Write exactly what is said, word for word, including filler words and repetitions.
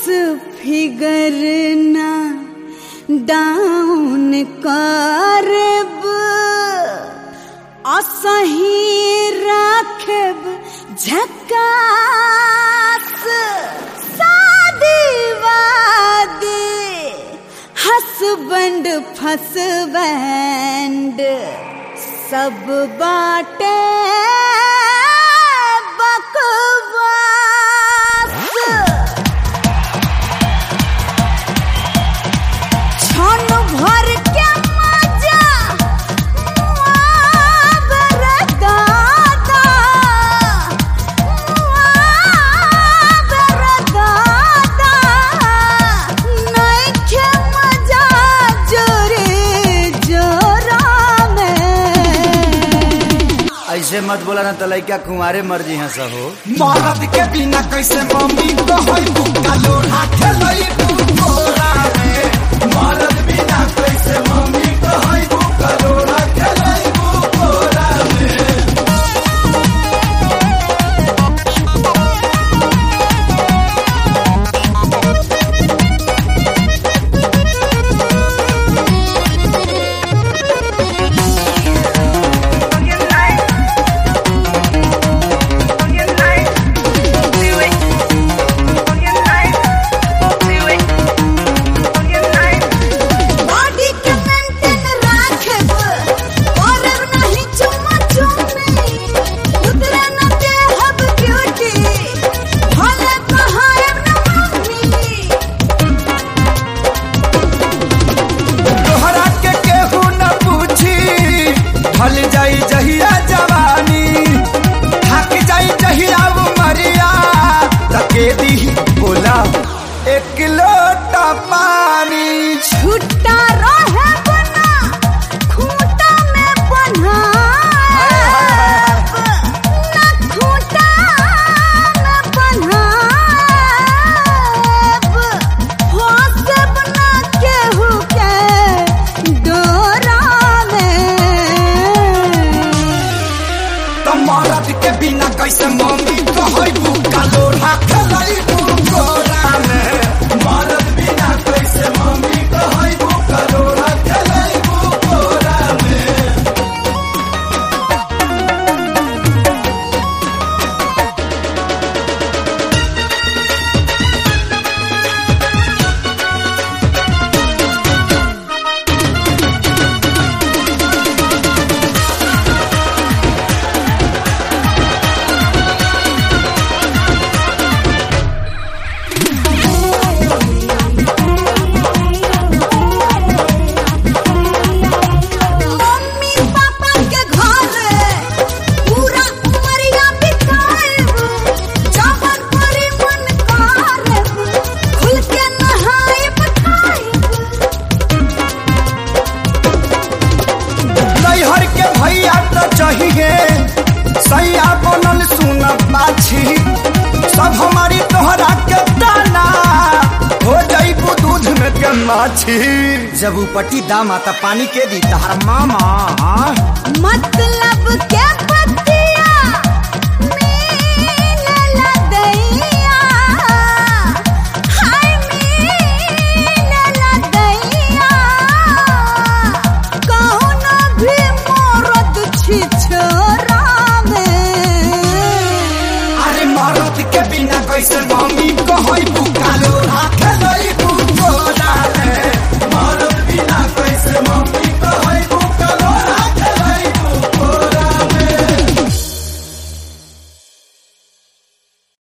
Figure ना down करब असही राखब झकास शादी वादी हसबैंड फसबैंड सब बाटे बकवास छन भर के मजा मुआवर दादा मुआवर दादा नइखे मजा जोरे जोरा में। ऐसे मत बोला ना तो लइका कुंवारे मर्जी है सब हो। मरद के बिना कैसे मम्मी कहई बुक्का लोढ़ा खेलई बुकोरा में। मरद बिना कैसे मम्मी कहई बुक्का लोढ़ा खेलई बुकोरा में। ढल जाई जहिया जवानी थक जाई जहिया उमरिया तके दी बोला एक लोटा पानी। छुट्टा रहे बना खूंटा में बन्हा ना खूंटा में बन्हा फांसे बना केहू के डोरा में। मरद के बिना कैसे मम्मी कहई बुक्का लोढ़ा खेलई बुकोरा में। मरद बिना कैसे मम्मी कहई बुक्का लोढ़ा खेलई बुकोरा में। चाहिए सैया बनल सुन पाछी सब हमारी तोहरा के दाना हो जाइबू दूध में के माछी। जब उपटी दाम आता पानी के दी तहर मामा मतलब के पतिया मीन लदैया हाय मीन लदैया कौन भी मरद छिछोरा में। अरे मरद के बिना कैसे मम्मी कहई बुक्का लोढ़ा खेलई